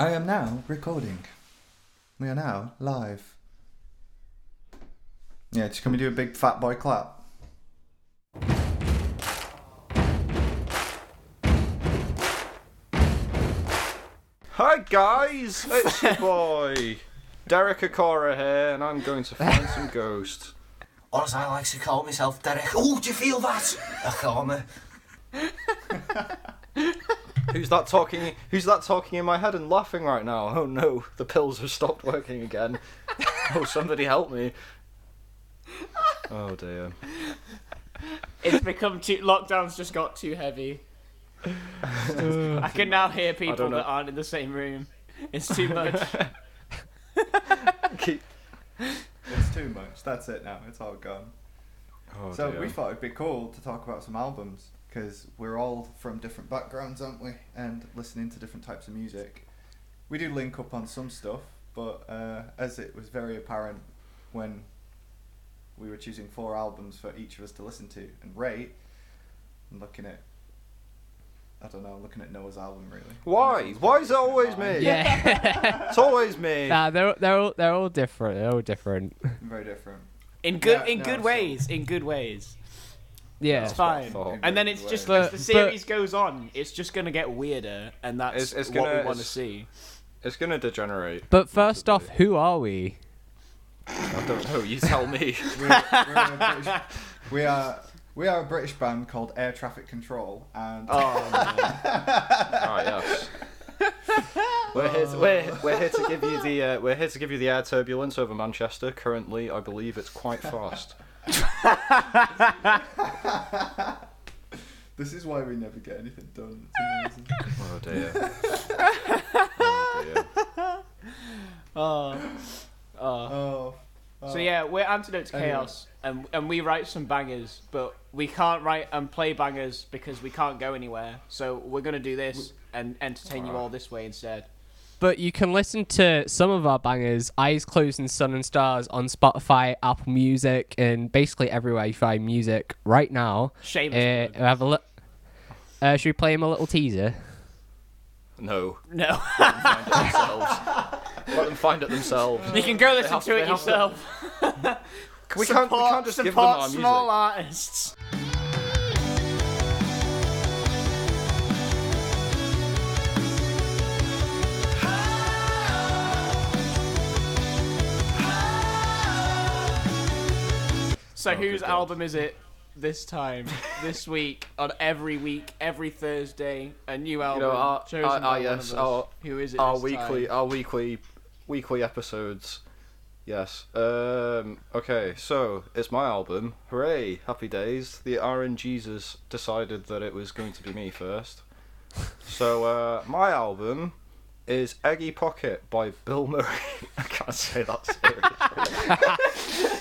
I am now recording. We are now live. Yeah, just can we do a big fat boy clap? Hi guys, it's your boy Derek Akora here, and I'm going to find some ghosts. Or as I like to call myself, Derek. Oh, do you feel that? Akoma. Who's that talking? Who's that talking in my head and laughing right now? Oh no, the pills have stopped working again. Oh, somebody help me! Oh dear. It's become too. Lockdown's just got too heavy. I can now hear people that aren't in the same room. It's too much. It's too much. That's it now. It's all gone. Oh, So dear. we thought it'd be cool to talk about some albums because we're all from different backgrounds, aren't we? And listening to different types of music. We do link up on some stuff, but as it was very apparent when we were choosing 4 albums for each of us to listen to and rate, and looking at Noah's album really. Why? Why is it always me? Yeah. It's always me. Nah, they're all different. They're all different. Very different. In good so- ways. In good ways. Yeah. It's fine. thought. And then it's just But- as the series goes on, it's just gonna get weirder, and that's It's what gonna- we want to it's- see. It's gonna degenerate. But first off, who are we? I don't know. You tell me. We are a British band called Air Traffic Control, and Yes. We're here to give you the air turbulence over Manchester. Currently, I believe it's quite fast. this is why we never get anything done. It's amazing. Oh dear. Oh dear. Oh. So yeah, we're Antidote to Anyway. Chaos, and we write some bangers, but we can't write and play bangers because we can't go anywhere. So we're gonna do this and entertain you all this way instead. But you can listen to some of our bangers, Eyes Closed and Sun and Stars, on Spotify, Apple Music, and basically everywhere you find music right now. Shameless plug. Have a should we play him a little teaser? No. No, Let them find it themselves. you can go listen have- to it they have to- yourself. We can't just give them support our music. small artists. So whose God. album is it this time, this week, on every week, every Thursday, a new album chosen by one of us. Who is it Our this time? weekly episodes. Yes. Okay, so it's my album. Hooray! Happy days. The RNGesus decided that it was going to be me first. So my album is Eggy Pocket by Bill Murray. I can't say that seriously.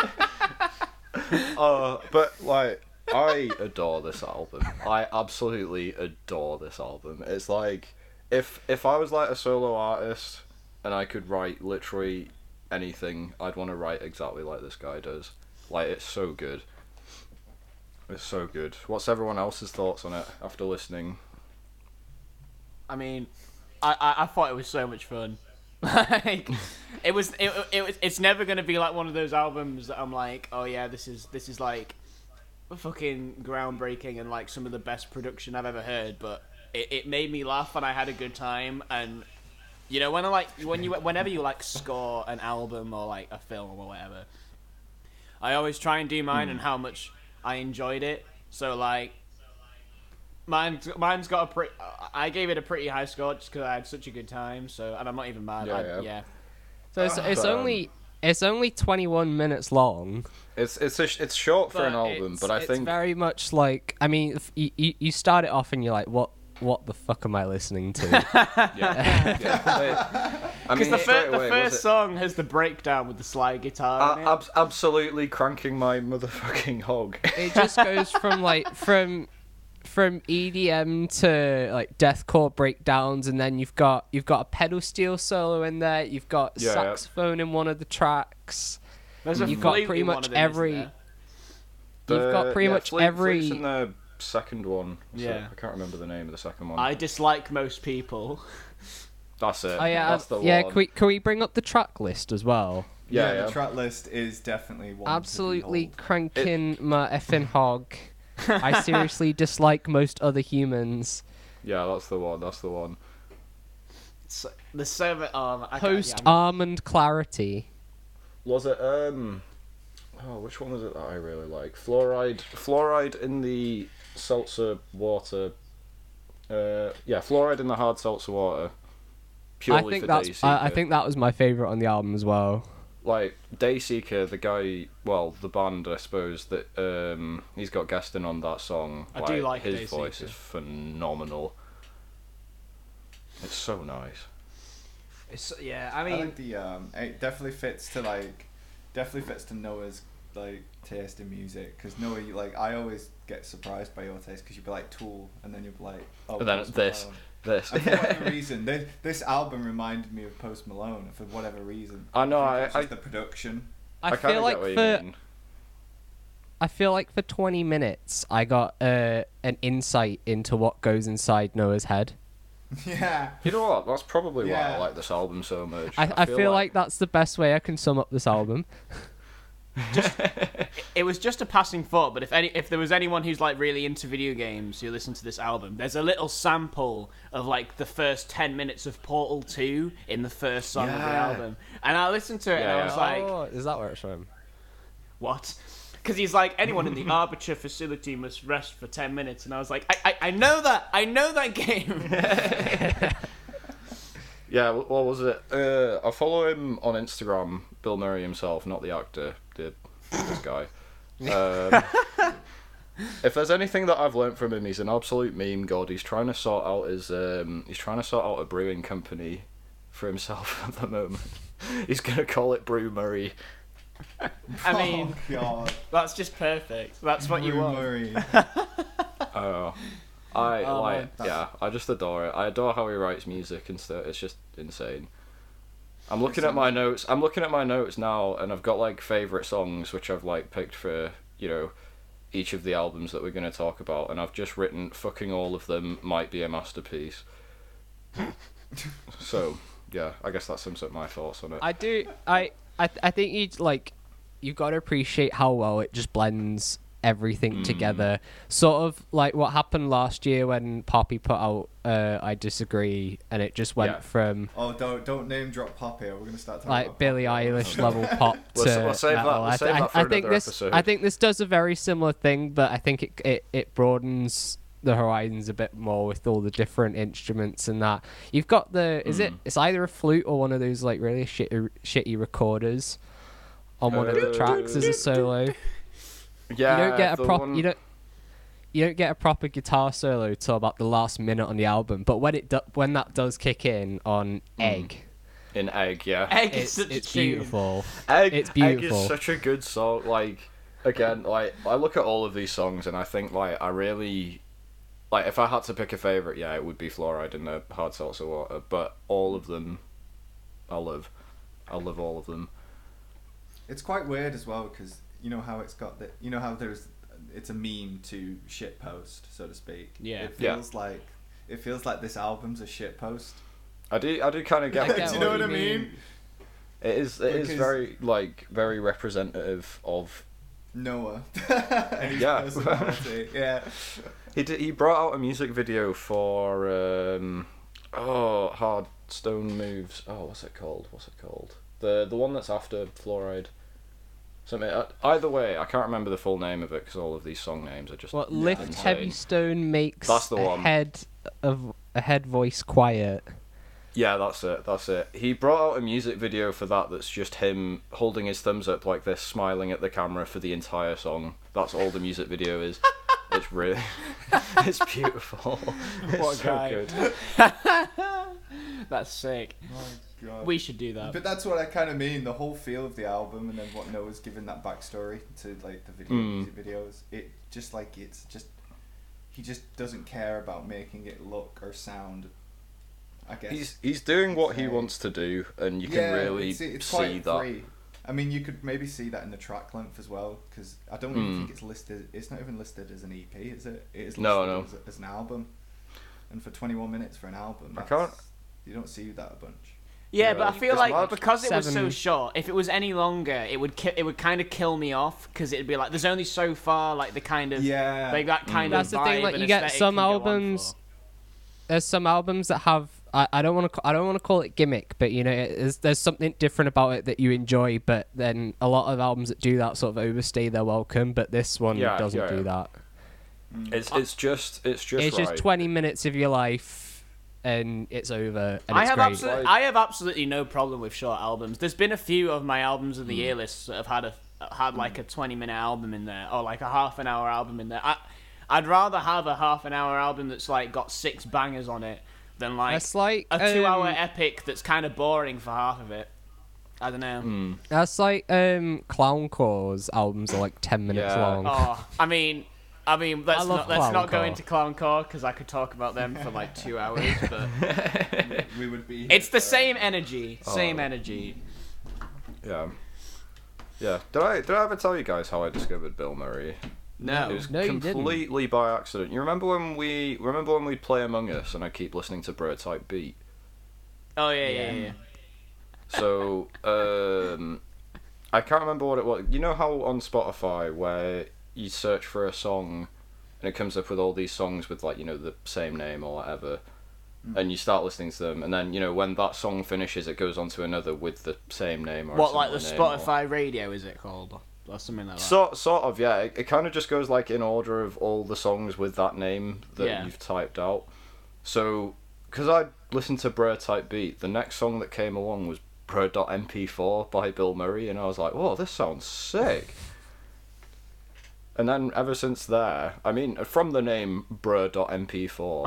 But like, I adore this album. I absolutely adore this album. It's like, if I was like a solo artist and I could write literally anything, I'd want to write exactly like this guy does. Like, it's so good. It's so good. What's everyone else's thoughts on it after listening? I mean, I thought it was so much fun. Like, it's never gonna be like one of those albums that I'm like, oh yeah, this is like fucking groundbreaking and like some of the best production I've ever heard. But it made me laugh and I had a good time. And you know, whenever you like score an album or like a film or whatever, I always try and do mine and how much I enjoyed it. So like, mine's got a pretty. I gave it a pretty high score just because I had such a good time. So, and I'm not even mad. Yeah. So it's only 21 minutes long. It's short for an but album, it's- but I it's think very much like, I mean, you start it off and you're like, what the fuck am I listening to? Because the first song has the breakdown with the slide guitar. in it. absolutely cranking my motherfucking hog. It just goes from like from EDM to like deathcore breakdowns, and then you've got a pedal steel solo in there. You've got Yeah. saxophone in one of the tracks. There's a you've got flute pretty in one much of them, isn't every. there? You've got pretty much Flute's every. in the second one. So Yeah. I can't remember the name of the second one. I dislike most people. That's it. Oh yeah, That's the yeah. one. Can we bring up the track list as well? Yeah. The track list is definitely one. Absolutely To cranking my effing hog. I seriously dislike most other humans. Yeah, that's the one. That's the one. There's so many. Post Almond Clarity. Was it which one was it that I really like? Fluoride in the seltzer water. Fluoride in the hard seltzer water. Purely for Dayseeker. I think that was my favorite on the album as well. Like Dayseeker, the guy, well, the band, I suppose that he's got guesting on that song. I do like his Dayseeker. voice is phenomenal. It's so nice. I mean, I like the it definitely fits to Noah's like taste in music, because Noah, I always get surprised by your taste, because you'd be like Tool, and then you'd be like, oh, And then Post this. Malone. This. And for whatever reason, this album reminded me of Post Malone for whatever reason. I know. think it's I just the production. I kinda feel like get what you for mean. I feel like for 20 minutes I got an insight into what goes inside Noah's head. Yeah. You know what? That's probably why I Yeah. like this album so much. I feel like that's the best way I can sum up this album. it was just a passing thought, but if there was anyone who's like really into video games who listened to this album, there's a little sample of like the first 10 minutes of Portal 2 in the first song of the Yeah. album, and I listened to it and I was like, oh, is that where it's from? what? Because he's like, anyone in the Arbiter facility must rest for 10 minutes, and I was like, I know that game. Yeah, what was it? I follow him on Instagram, Bill Murray himself, not the actor, this guy. If there's anything that I've learnt from him, he's an absolute meme god. He's trying to sort out a brewing company for himself at the moment. He's gonna call it Brew Murray. I mean, Oh God. that's just perfect. That's what you Brew want. Murray. Oh, man. I just adore it. I adore how he writes music and stuff. It's just insane. I'm looking at my notes now, and I've got like favorite songs which I've like picked for each of the albums that we're going to talk about, and I've just written fucking all of them might be a masterpiece. So yeah, I guess that sums up my thoughts on it. I think you've got to appreciate how well it just blends everything together. Sort of like what happened last year when Poppy put out I Disagree, and it just went from Oh, don't name drop Poppy. We're gonna start talking like about Billie Poppy. Eilish level pop to We'll save that- metal. we'll save that for I think another this episode. I think this does a very similar thing, but I think it broadens the horizons a bit more with all the different instruments and that. You've got it's either a flute or one of those like really shitty recorders on one of the tracks as a solo. Yeah, You don't get the a one- you don't get a proper guitar solo till about the last minute on the album, but when that does kick in on Egg, in Egg, yeah. Egg is such a it's tune. beautiful. Egg, It's Egg beautiful. is such a good song. Like, again, like I look at all of these songs and I think like I really like if I had to pick a favorite, yeah, it would be Fluoride in the Hard Seltzer Water. But all of them, I love all of them. It's quite weird as well, because you know how it's got that. You know how it's a meme to shitpost, so to speak. Yeah. It feels like this album's a shitpost. I do kind of get. I get Do you know what what I you mean? mean. It is Because- very representative of. Noah. And his Yeah. personality. Yeah. He brought out a music video for Hard Stone Moves. Oh, what's it called? The one that's after Fluoride. Something. Either way, I can't remember the full name of it because all of these song names are just. What Lift insane. Heavy Stone makes That's the one. a head voice quiet. Yeah, that's it. He brought out a music video for that that's just him holding his thumbs up like this, smiling at the camera for the entire song. That's all the music video is. It's really, it's beautiful. It's What a so guy. good. That's sick. Oh God. We should do that. But that's what I kind of mean. The whole feel of the album, and then what Noah's given that backstory to like the music videos. It just like he just doesn't care about making it look or sound. I guess He's doing what he Insane. wants to do, and you can really it's see quite that. free. I mean, you could maybe see that in the track length as well, because I don't even think it's listed. It's not even listed as an EP, is it? It is listed No. As an album. And for 21 minutes for an album, I that's, can't- You don't see that a bunch. Yeah, but I feel It's like mad. because it was so 7. short, if it was any longer, it would kind of kill me off because it'd be like there's only so far like the kind of Yeah. like that kind of That's the thing. vibe Like and you get aesthetic some can go on albums. for. There's some albums that have. I don't want to call it gimmick, but you know, there's something different about it that you enjoy. But then a lot of albums that do that sort of overstay their welcome. But this one doesn't do that. It's just It's right. just 20 minutes of your life, and it's over. And I it's have great. I have absolutely no problem with short albums. There's been a few of my albums of the year lists that have had like a 20-minute album in there or like a half an hour album in there. I'd rather have a half an hour album that's like got 6 bangers on it than like That's like a 2-hour epic that's kind of boring for half of it. I don't know. That's like Clowncore's albums are like 10 minutes Yeah. long. Oh, I mean, let's love not go Clowncore. into Clowncore because I could talk about them for like 2 hours. But We would be. it's the same energy, energy. Yeah. Yeah. Did I ever tell you guys how I discovered Bill Murray? No, It was No, you didn't. completely by accident. You remember when we play Among Us and I keep listening to Bro Type Beat? oh yeah. So I can't remember what it was. You know how on Spotify where you search for a song and it comes up with all these songs with like, you know, the same name or whatever, and you start listening to them, and then, you know, when that song finishes it goes on to another with the same name or a What, like the similar name or- Spotify radio is it called? Or something like that. Sort of, yeah. It kind of just goes like in order of all the songs with that name that Yeah. you've typed out. So, because I listened to Bro Type Beat, the next song that came along was Bro.mp4 by Bill Murray, and I was like, whoa, this sounds sick. And then ever since there, I mean, from the name Bro.mp4,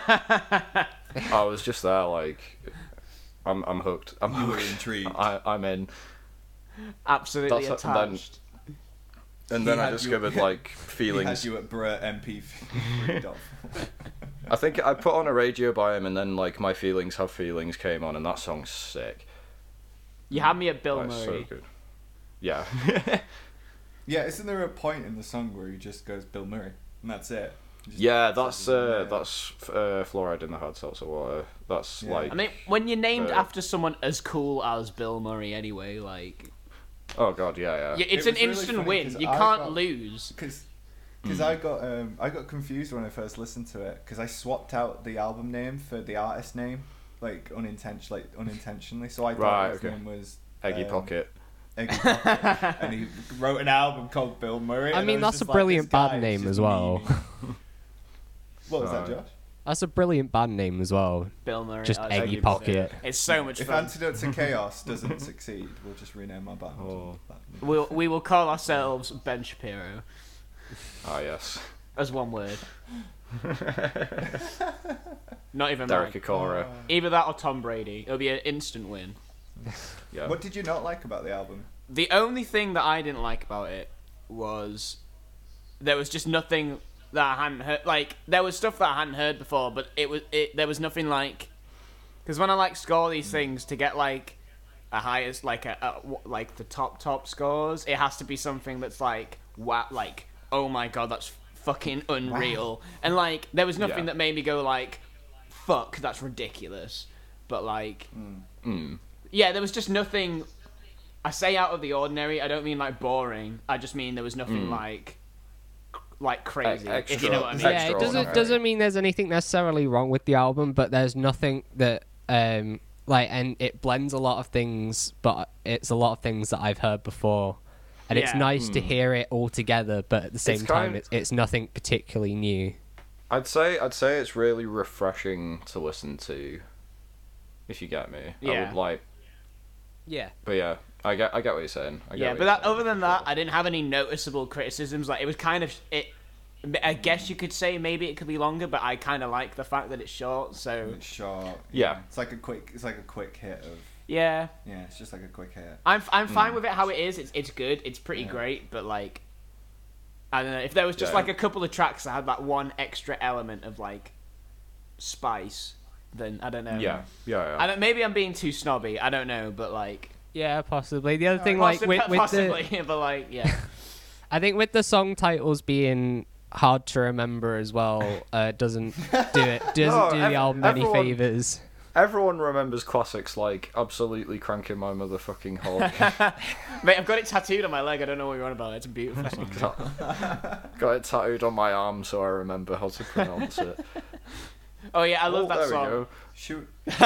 I was just there like, I'm hooked. I'm You were hooked. intrigued. Oh, I'm in. Absolutely That's- and then- attached. And He then I had you- discovered like He feelings. had you at Brett MP3. I think I put on a radio by him, and then like My Feelings Have Feelings came on, and that song's sick. You had me at Bill Like, Murray. so good. Yeah. Yeah, isn't there a point in the song where he just goes Bill Murray and that's it? Just Yeah, says that's Fluoride in the Hard Seltzer Water. That's Yeah. like, I mean, when you're named Uh, after someone as cool as Bill Murray, anyway, like oh god, yeah. it's It an was really instant funny win. 'cause You I can't got- lose. Because I got confused when I first listened to it because I swapped out the album name for the artist name like unintentionally. So I thought Right, his okay. name was Eggy Pocket. Eggy Pocket, and he wrote an album called Bill Murray. I and mean, was that's just a like, brilliant this guy band is name just as well. memeing. What was that, Right. Josh? That's a brilliant band name as well. Bill Murray. Just I was Eggy thinking Pocket. it. It's so much If fun. Antidote to Chaos doesn't succeed, we'll just rename our band. Oh. We will call ourselves Ben Shapiro Ah, yes. as one word. Not even Derek mine. Akora. Either that or Tom Brady. It'll be an instant win. Yeah. What did you not like about the album? The only thing that I didn't like about it was there was just nothing that I hadn't heard. Like there was stuff that I hadn't heard before, but there was nothing like because when I like score these things to get like a highest like like the top scores, it has to be something that's like wow, like oh my god, that's fucking unreal. And like there was nothing Yeah. that made me go like fuck, that's ridiculous. But like yeah, there was just nothing. I say out of the ordinary. I don't mean like boring. I just mean there was nothing like crazy. If you know what I mean. Yeah, it Extraordinary. doesn't mean there's anything necessarily wrong with the album, but there's nothing that like, and it blends a lot of things, but it's a lot of things that I've heard before, and it's Yeah. nice to hear it all together. But at the same time, kind- it's nothing particularly new. I'd say it's really refreshing to listen to. If you get me. I Yeah. would like, Yeah. but yeah, I get what you're saying. I get Yeah, what but you're that, saying, other than for that, sure. I didn't have any noticeable criticisms. Like it was kind of it. I guess you could say maybe it could be longer, but I kind of like the fact that it's short. So It's short. Yeah. It's like a quick hit of. yeah, Yeah, it's just like a quick hit. I'm fine with it how it is. It's good. It's pretty Yeah. great. But like, I don't know if there was just Yeah. like a couple of tracks that had that one extra element of like spice, then I don't know. Yeah. I don't. Maybe I'm being too snobby. I don't know, but like Yeah, possibly. The other thing, like with the, possibly, but like yeah. I think with the song titles being hard to remember as well, doesn't do the album any everyone- favors. everyone remembers classics like Absolutely Cranking My Motherfucking Hog. Mate, I've got it tattooed on my leg. I don't know what you're on about. It's a beautiful song. Got it tattooed on my arm so I remember how to pronounce it. Oh yeah, I love that there song. we go. Shoot.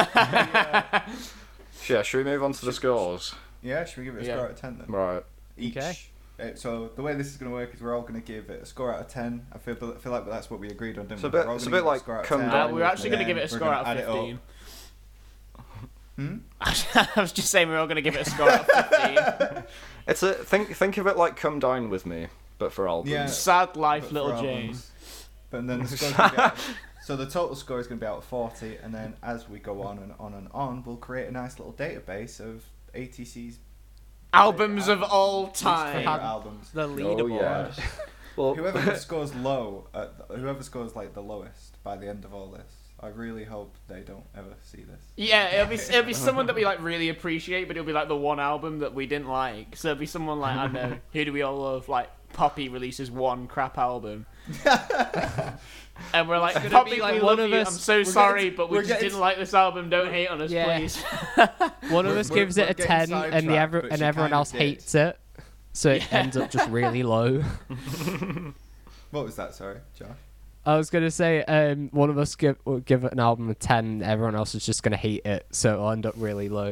Yeah, should we move on to the scores? Yeah, should we give it a score out of 10 then? Right. Each. Okay. So the way this is going to work is we're all going to give it a score out of 10. I feel like that's what we agreed on, didn't we? We're all It's a gonna bit give it like score out of Come 10. Down We're actually going to give it a We're score gonna out add of it up. 15. Hmm? I was just saying we're all going to give it a score out of 15. It's a think of it like Come Dine With Me, but for albums. Yeah. Sad life, But little for Jane. albums. But then the score's gonna be out, so the total score is going to be out of 40, and then as we go on and on and on, we'll create a nice little database of ATC's Albums of all least time. favourite albums. The Oh leaderboard. yeah. Well, Whoever scores low, whoever scores like the lowest by the end of all this, I really hope they don't ever see this. Yeah, it'll be someone that we like really appreciate, but it'll be like the one album that we didn't like. So it'll be someone like, I don't know, who do we all love? Like Poppy releases one crap album. And we're like, gonna Poppy, be like we one love of you. us- I'm so we're sorry, getting- but we we're just getting- didn't like this album. Don't hate on us, Yeah. please. One of us We're- gives we're it a getting 10 and sidetracked, but and she everyone kind of else did. hates it. So it ends up just really low. What was that? Sorry, Josh. I was gonna say, one of us will give it an album a 10, everyone else is just gonna hate it, so it'll end up really low.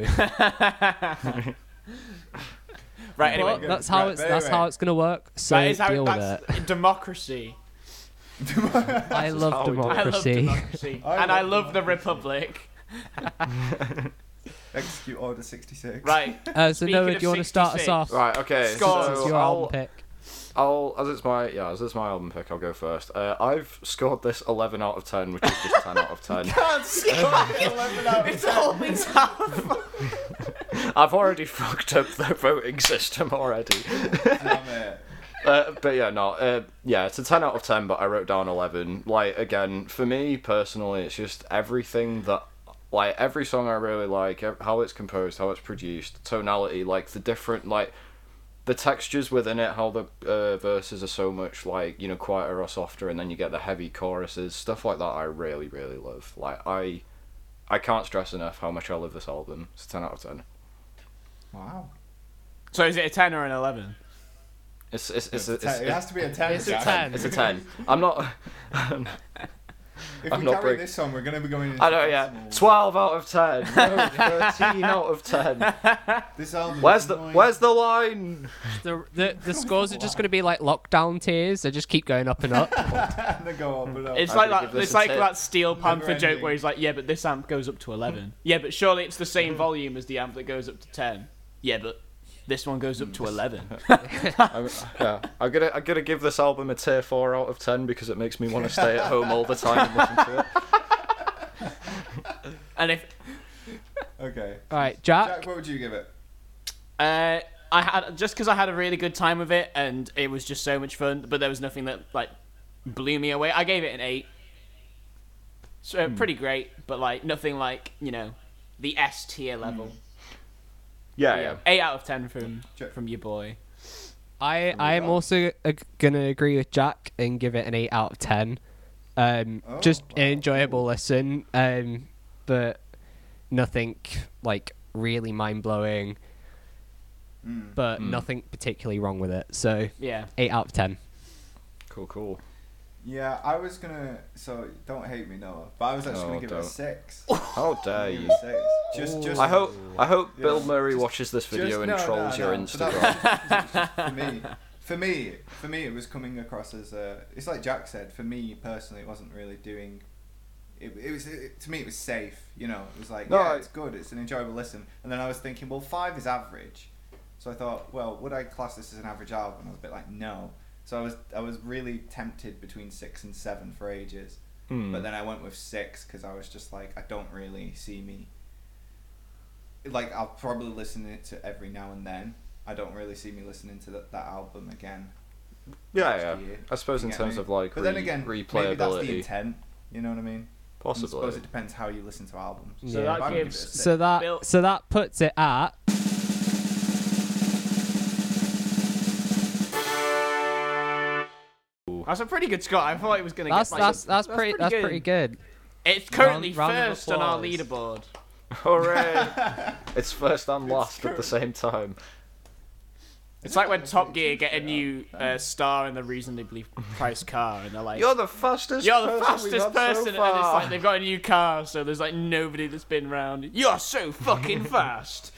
Right, anyway. But that's how Right, that's how it's gonna work. So That is how deal with that's it. democracy. I love how we do it. I love democracy. democracy. And I love the Republic. Execute Order 66. Right. So Speaking Noah, of do you want to start us 66. off? right. Okay. Scores. This is So your album pick. as it's my album pick, I'll go first. I've scored this 11 out of 10, which is just 10 out of 10. It's always half. I've already fucked up the voting system already. Damn it. But yeah, no, yeah, it's a 10 out of 10, but I wrote down 11. Like, again, for me personally, it's just everything that, like, every song I really like, how it's composed, how it's produced, tonality, like, the different, like, the textures within it, how the verses are so much, like, you know, quieter or softer, and then you get the heavy choruses, stuff like that I really, really love. Like, I can't stress enough how much I love this album. It's a 10 out of 10. Wow. So is it a 10 or an 11? It's It has to be a 10. It's a Jack. 10. It's a 10. I'm not... If I'm we not carry break- this on, we're going to be going into I know, yeah. decimals. 12 out of 10. No, 13 out of 10. This album. Where's is the annoying. Where's the line? The scores are just gonna be like lockdown tiers. They just keep going up and up. And they go up and up. It's I'm like gonna that. give this It's a like 10. that Steel Panther Never joke ending. where he's like, "Yeah, but this amp goes up to 11. Yeah, but surely it's the same volume as the amp that goes up to 10. Yeah, but this one goes up to 11." I'm gonna give this album a tier 4 out of 10 because it makes me want to stay at home all the time and listen to it. And if Okay. All right, Jack, Jack. what would you give it? I had just because I had a really good time with it and it was just so much fun, but there was nothing that like blew me away. I gave it an 8. So pretty great, but like nothing like the S tier level. Yeah. 8 out of 10 Jack. from your boy. I am also gonna agree with Jack and give it an 8 out of 10. Just an enjoyable listen, but nothing like really mind blowing. But nothing particularly wrong with it. So Yeah. 8 out of 10. Cool. Yeah, I was gonna. So don't hate me, Noah. But I was actually No, gonna give it a don't. 6. How dare Give it you? a 6. Just. I hope Yeah, Bill Murray just- watches this video and no, trolls your but Instagram. that was just for me, it was coming across as it's like Jack said. For me personally, it wasn't really doing. To me, it was safe. It was like, No, yeah, it's good. It's an enjoyable listen. And then I was thinking, well, 5 is average. So I thought, well, would I class this as an average album? And I was a bit like, no. So I was really tempted between 6 and 7 for ages. But then I went with 6 because I was just like, I don't really see me. Like, I'll probably listen to it every now and then. I don't really see me listening to that album again. Yeah. next year. I suppose in You get terms me? of like But then again, maybe that's the replayability, intent. You know what I mean? I suppose possibly. it depends how you listen to albums. So Yeah. that But I'm gonna gives- give it a 6. Bill- So that puts it at. That's a pretty good score. I thought it was gonna get like That's pretty good. It's currently Round of first on our applause. leaderboard. Hooray! It's first and last at the same time. It's like when Top Gear get a new star in the reasonably priced car, and they're like, You're the fastest. "You're the person we've fastest had person," so and far. it's like they've got a new car, so there's like nobody that's been round. You're so fucking fast.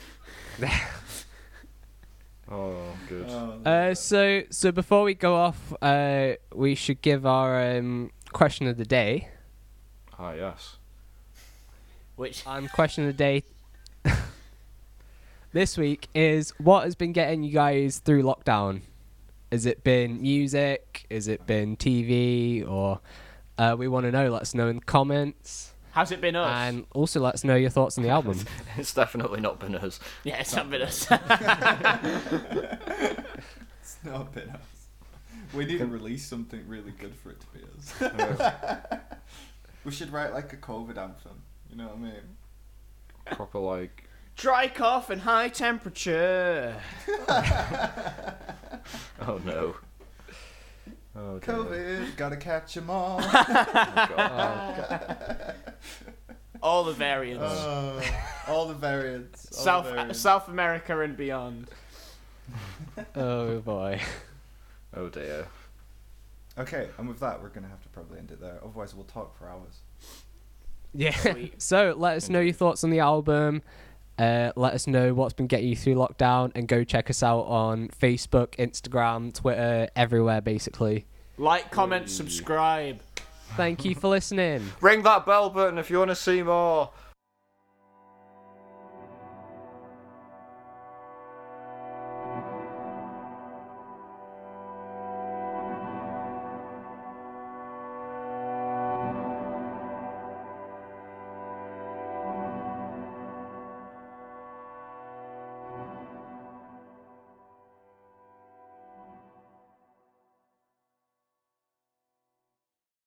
Oh, good. So before we go off, we should give our question of the day. Ah, yes. Which And question of the day this week is, what has been getting you guys through lockdown? Has it been music? Has it been TV? Or we want to know. Let us know in the comments. has it been us? And also let us know your thoughts on the album. It's definitely not been us. Yeah, it's not been us. It's not been us. We need to release something really good for it to be us. We should write like a COVID anthem. You know what I mean? Proper like. Dry cough and high temperature. Oh no. Oh, dear. COVID, gotta catch 'em all. Oh, God. All the variants. All the variants. all the variants. South America and beyond. Oh boy. Oh dear. Okay, and with that, we're gonna have to probably end it there. Otherwise, we'll talk for hours. Yeah. Sweet. So let us know your thoughts on the album. Let us know what's been getting you through lockdown, and go check us out on Facebook, Instagram, Twitter, everywhere basically. Like, comment, subscribe. Thank you for listening. Ring that bell button if you want to see more.